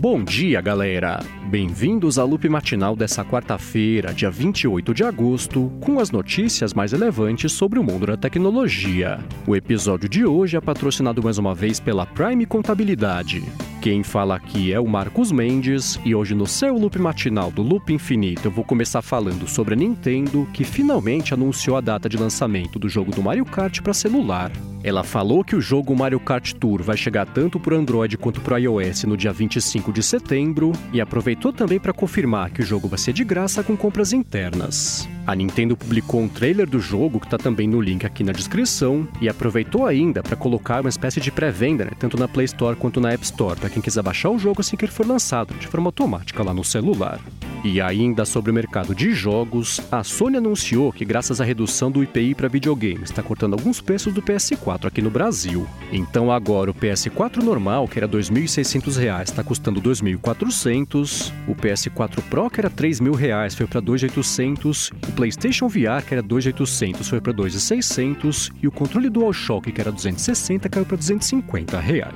Bom dia, galera! Bem-vindos à Loop Matinal dessa quarta-feira, dia 28 de agosto, com as notícias mais relevantes sobre o mundo da tecnologia. O episódio de hoje é patrocinado mais uma vez pela Prime Contabilidade. Quem fala aqui é o Marcos Mendes, e hoje no seu Loop Matinal do Loop Infinito eu vou começar falando sobre a Nintendo, que finalmente anunciou a data de lançamento do jogo do Mario Kart para celular. Ela falou que o jogo Mario Kart Tour vai chegar tanto para Android quanto para iOS no dia 25 de setembro, e aproveitou também para confirmar que o jogo vai ser de graça com compras internas. A Nintendo publicou um trailer do jogo, que está também no link aqui na descrição, e aproveitou ainda para colocar uma espécie de pré-venda, tanto na Play Store quanto na App Store, para quem quiser baixar o jogo assim que ele for lançado, de forma automática lá no celular. E ainda sobre o mercado de jogos, a Sony anunciou que graças à redução do IPI para videogames, está cortando alguns preços do PS4 aqui no Brasil. Então agora o PS4 normal, que era R$ 2.600, está custando R$ 2.400, o PS4 Pro, que era R$ 3.000, foi para R$ 2.800, o PlayStation VR, que era R$ 2.800, foi para R$ 2.600, e o controle DualShock, que era R$ 260, caiu para R$ 250.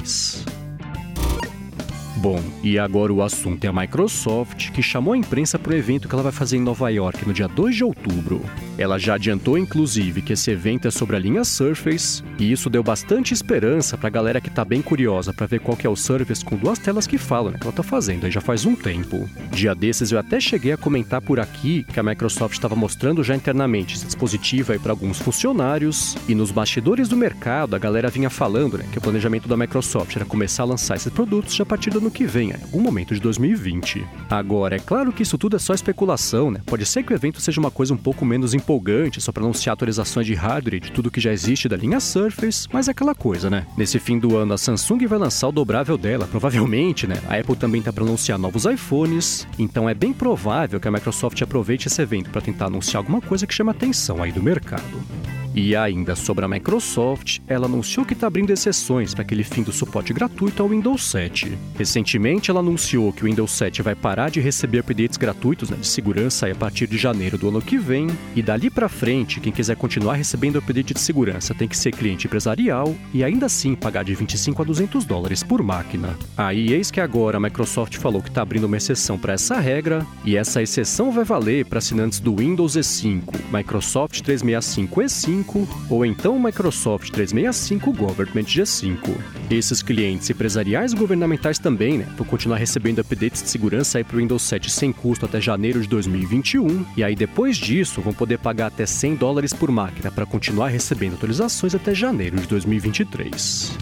Bom, e agora o assunto é a Microsoft, que chamou a imprensa para o evento que ela vai fazer em Nova York no dia 2 de outubro. Ela já adiantou, inclusive, que esse evento é sobre a linha Surface, e isso deu bastante esperança para a galera que está bem curiosa para ver qual que é o Surface com duas telas que falam, que ela está fazendo aí já faz um tempo. Dia desses eu até cheguei a comentar por aqui que a Microsoft estava mostrando já internamente esse dispositivo aí para alguns funcionários, e nos bastidores do mercado a galera vinha falando que o planejamento da Microsoft era começar a lançar esses produtos já a partir do ano que vem, em algum momento de 2020. Agora, é claro que isso tudo é só especulação, Pode ser que o evento seja uma coisa um pouco menos empolgante, só para anunciar atualizações de hardware e de tudo que já existe da linha Surface, mas é aquela coisa, Nesse fim do ano, a Samsung vai lançar o dobrável dela, provavelmente, A Apple também tá para anunciar novos iPhones, então é bem provável que a Microsoft aproveite esse evento para tentar anunciar alguma coisa que chama atenção aí do mercado. E ainda sobre a Microsoft, ela anunciou que está abrindo exceções para aquele fim do suporte gratuito ao Windows 7. Recentemente, ela anunciou que o Windows 7 vai parar de receber updates gratuitos de segurança a partir de janeiro do ano que vem, e dali para frente, quem quiser continuar recebendo update de segurança tem que ser cliente empresarial e ainda assim pagar de $25 a $200 por máquina. Aí, eis que agora a Microsoft falou que está abrindo uma exceção para essa regra, e essa exceção vai valer para assinantes do Windows E5, Microsoft 365 E5, ou então o Microsoft 365 Government G5. Esses clientes empresariais e governamentais também, vão continuar recebendo updates de segurança para o Windows 7 sem custo até janeiro de 2021, e aí depois disso vão poder pagar até $100 por máquina para continuar recebendo atualizações até janeiro de 2023.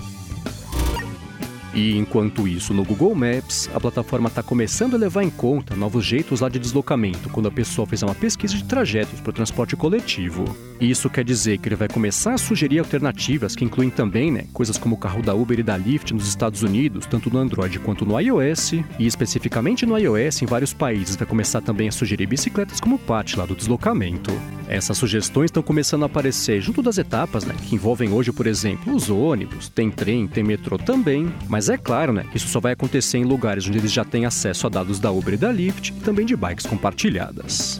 E enquanto isso, no Google Maps, a plataforma está começando a levar em conta novos jeitos lá de deslocamento quando a pessoa fizer uma pesquisa de trajetos para o transporte coletivo. Isso quer dizer que ele vai começar a sugerir alternativas que incluem também, coisas como o carro da Uber e da Lyft nos Estados Unidos, tanto no Android quanto no iOS, e especificamente no iOS, em vários países, vai começar também a sugerir bicicletas como parte lá do deslocamento. Essas sugestões estão começando a aparecer junto das etapas, que envolvem hoje, por exemplo, os ônibus, tem trem, tem metrô também, mas é claro, que isso só vai acontecer em lugares onde eles já têm acesso a dados da Uber e da Lyft e também de bikes compartilhadas.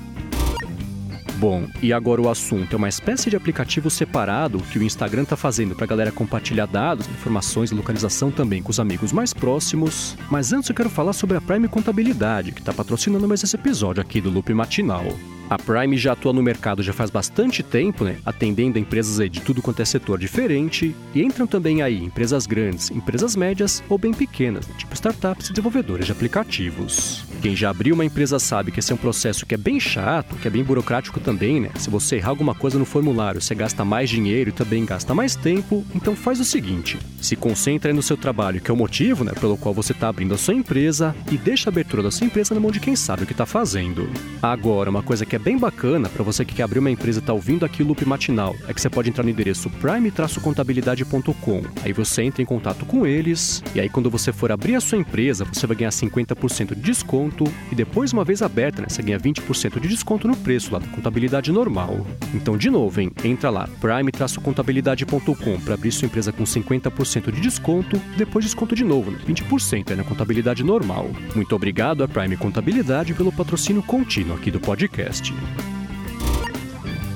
Bom, e agora o assunto é uma espécie de aplicativo separado que o Instagram está fazendo para a galera compartilhar dados, informações e localização também com os amigos mais próximos. Mas antes eu quero falar sobre a Prime Contabilidade, que está patrocinando mais esse episódio aqui do Loop Matinal. A Prime já atua no mercado já faz bastante tempo, atendendo a empresas aí de tudo quanto é setor diferente, e entram também aí empresas grandes, empresas médias ou bem pequenas, tipo startups e desenvolvedores de aplicativos. Quem já abriu uma empresa sabe que esse é um processo que é bem chato, que é bem burocrático também, Se você errar alguma coisa no formulário, você gasta mais dinheiro e também gasta mais tempo, então faz o seguinte, se concentra aí no seu trabalho, que é o motivo, pelo qual você está abrindo a sua empresa, e deixa a abertura da sua empresa na mão de quem sabe o que está fazendo. Agora, uma coisa que é bem bacana para você que quer abrir uma empresa e está ouvindo aqui o Loop Matinal é que você pode entrar no endereço prime-contabilidade.com. Aí você entra em contato com eles, e aí quando você for abrir a sua empresa, você vai ganhar 50% de desconto, e depois, uma vez aberta, você ganha 20% de desconto no preço lá da contabilidade normal. Então, de novo, entra lá, prime-contabilidade.com para abrir sua empresa com 50% de desconto, e depois desconto de novo, 20% na contabilidade normal. Muito obrigado à Prime Contabilidade pelo patrocínio contínuo aqui do podcast.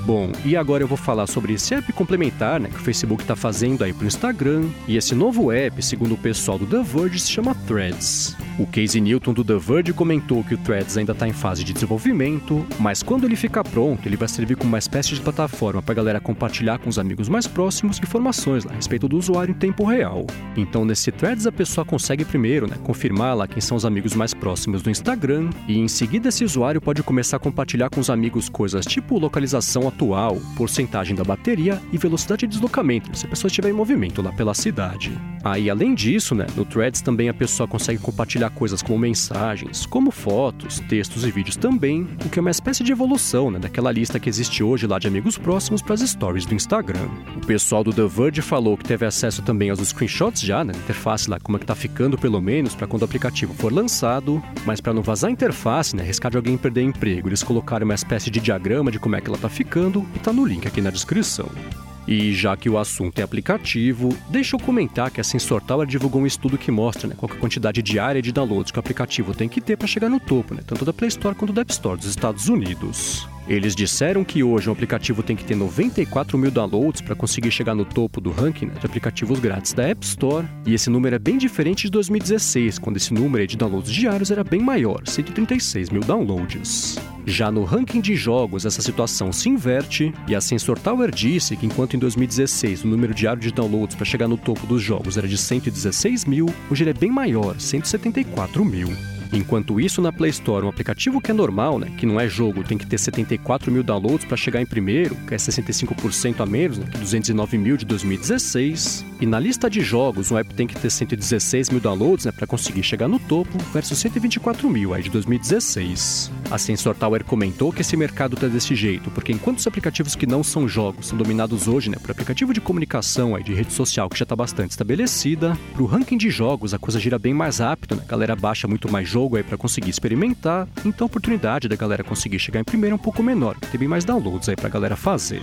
Bom, e agora eu vou falar sobre esse app complementar, que o Facebook está fazendo aí pro Instagram. E esse novo app, segundo o pessoal do The Verge, se chama Threads. O Casey Newton do The Verge comentou que o Threads ainda está em fase de desenvolvimento, mas quando ele ficar pronto, ele vai servir como uma espécie de plataforma para a galera compartilhar com os amigos mais próximos informações a respeito do usuário em tempo real. Então, nesse Threads, a pessoa consegue primeiro confirmar lá quem são os amigos mais próximos do Instagram, e em seguida esse usuário pode começar a compartilhar com os amigos coisas tipo localização atual, porcentagem da bateria e velocidade de deslocamento, se a pessoa estiver em movimento lá pela cidade. Aí, além disso, no Threads também a pessoa consegue compartilhar coisas como mensagens, como fotos, textos e vídeos também, o que é uma espécie de evolução daquela lista que existe hoje lá de amigos próximos para as stories do Instagram. O pessoal do The Verge falou que teve acesso também aos screenshots já, na interface lá, como é que tá ficando pelo menos para quando o aplicativo for lançado, mas para não vazar a interface, arriscar de alguém perder emprego, eles colocaram uma espécie de diagrama de como é que ela tá ficando e tá no link aqui na descrição. E já que o assunto é aplicativo, deixa eu comentar que a Sensor Tower divulgou um estudo que mostra qual que é a quantidade diária de downloads que o aplicativo tem que ter para chegar no topo, tanto da Play Store quanto da App Store dos Estados Unidos. Eles disseram que hoje o aplicativo tem que ter 94 mil downloads para conseguir chegar no topo do ranking de aplicativos grátis da App Store, e esse número é bem diferente de 2016, quando esse número de downloads diários era bem maior, 136 mil downloads. Já no ranking de jogos, essa situação se inverte, e a Sensor Tower disse que enquanto em 2016 o número diário de downloads para chegar no topo dos jogos era de 116 mil, hoje ele é bem maior, 174 mil. Enquanto isso, na Play Store, um aplicativo que é normal, que não é jogo, tem que ter 74 mil downloads para chegar em primeiro, que é 65% a menos que 209 mil de 2016. E na lista de jogos, um app tem que ter 116 mil downloads para conseguir chegar no topo, versus 124 mil aí de 2016. A Sensor Tower comentou que esse mercado está desse jeito, porque enquanto os aplicativos que não são jogos são dominados hoje por aplicativo de comunicação de rede social que já está bastante estabelecida, para o ranking de jogos a coisa gira bem mais rápido, a galera baixa muito mais jogo aí para conseguir experimentar, então a oportunidade da galera conseguir chegar em primeiro é um pouco menor, tem bem mais downloads aí para a galera fazer.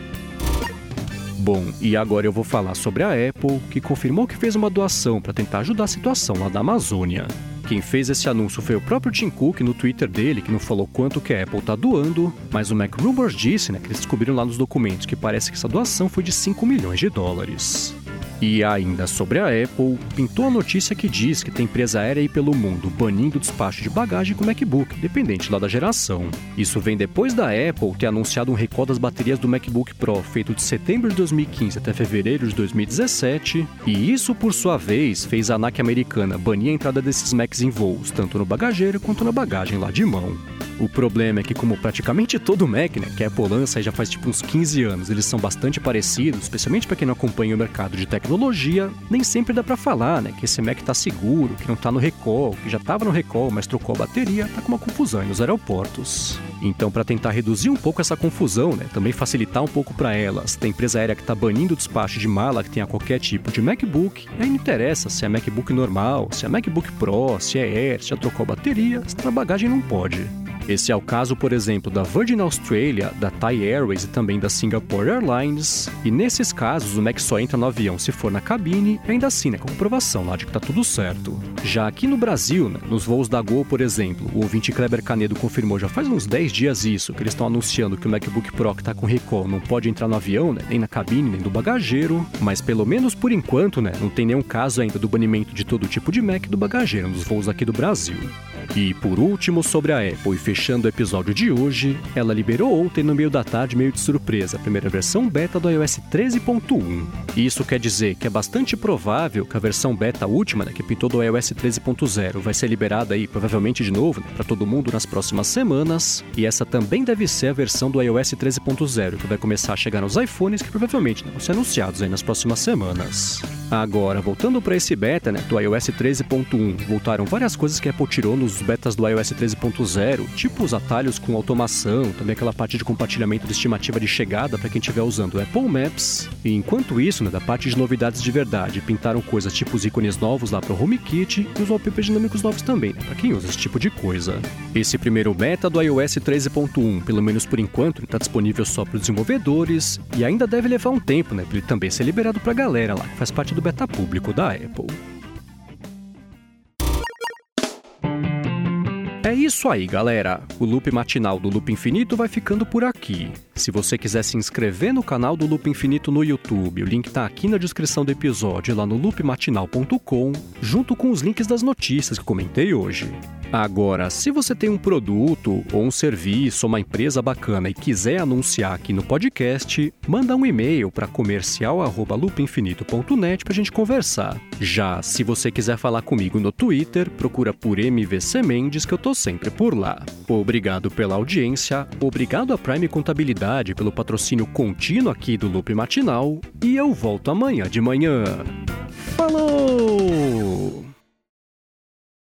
Bom, e agora eu vou falar sobre a Apple, que confirmou que fez uma doação para tentar ajudar a situação lá da Amazônia. Quem fez esse anúncio foi o próprio Tim Cook no Twitter dele, que não falou quanto que a Apple está doando, mas o Mac Rumors disse que eles descobriram lá nos documentos que parece que essa doação foi de 5 milhões de dólares. E ainda sobre a Apple, pintou a notícia que diz que tem empresa aérea aí pelo mundo banindo o despacho de bagagem com MacBook, dependente lá da geração. Isso vem depois da Apple ter anunciado um recall das baterias do MacBook Pro, feito de setembro de 2015 até fevereiro de 2017, e isso, por sua vez, fez a ANAC americana banir a entrada desses Macs em voos, tanto no bagageiro quanto na bagagem lá de mão. O problema é que, como praticamente todo Mac, que a Apple lança já faz uns 15 anos, eles são bastante parecidos, especialmente para quem não acompanha o mercado de tecnologia, nem sempre dá para falar, que esse Mac tá seguro, que não tá no recall, que já tava no recall, mas trocou a bateria, tá com uma confusão aí nos aeroportos. Então, para tentar reduzir um pouco essa confusão, também facilitar um pouco para elas, tem empresa aérea que tá banindo o despacho de mala que tenha qualquer tipo de MacBook, e aí não interessa se é MacBook normal, se é MacBook Pro, se é Air, se já trocou a bateria, se tá na bagagem não pode. Esse é o caso, por exemplo, da Virgin Australia, da Thai Airways e também da Singapore Airlines. E nesses casos, o Mac só entra no avião se for na cabine, e ainda assim, com comprovação lá de que tá tudo certo. Já aqui no Brasil, nos voos da Gol, por exemplo, o ouvinte Kleber Canedo confirmou já faz uns 10 dias isso, que eles estão anunciando que o MacBook Pro que tá com recall não pode entrar no avião, nem na cabine, nem do bagageiro. Mas pelo menos por enquanto, não tem nenhum caso ainda do banimento de todo tipo de Mac do bagageiro nos voos aqui do Brasil. E por último, sobre a Apple, e fechando o episódio de hoje, ela liberou ontem no meio da tarde, meio de surpresa, a primeira versão beta do iOS 13.1. Isso quer dizer que é bastante provável que a versão beta última, que pintou do iOS 13.0, vai ser liberada aí provavelmente de novo para todo mundo nas próximas semanas. E essa também deve ser a versão do iOS 13.0, que vai começar a chegar nos iPhones, que provavelmente vão ser anunciados aí nas próximas semanas. Agora, voltando para esse beta, do iOS 13.1, voltaram várias coisas que a Apple tirou nos betas do iOS 13.0, tipo os atalhos com automação, também aquela parte de compartilhamento de estimativa de chegada para quem estiver usando o Apple Maps. E enquanto isso, da parte de novidades de verdade, pintaram coisas tipo os ícones novos lá para o HomeKit e os wallpapers dinâmicos novos também, para quem usa esse tipo de coisa. Esse primeiro beta do iOS 13.1, pelo menos por enquanto, está disponível só para os desenvolvedores e ainda deve levar um tempo, para ele também ser liberado para a galera lá, que faz parte do beta público da Apple. É isso aí, galera. O Loop Matinal do Loop Infinito vai ficando por aqui. Se você quiser se inscrever no canal do Loop Infinito no YouTube, o link tá aqui na descrição do episódio, lá no loopmatinal.com, junto com os links das notícias que comentei hoje. Agora, se você tem um produto ou um serviço ou uma empresa bacana e quiser anunciar aqui no podcast, manda um e-mail para comercial@loopinfinito.net para a gente conversar. Já se você quiser falar comigo no Twitter, procura por MVC Mendes que eu tô sempre por lá. Obrigado pela audiência, obrigado a Prime Contabilidade pelo patrocínio contínuo aqui do Loop Matinal e eu volto amanhã de manhã. Falou!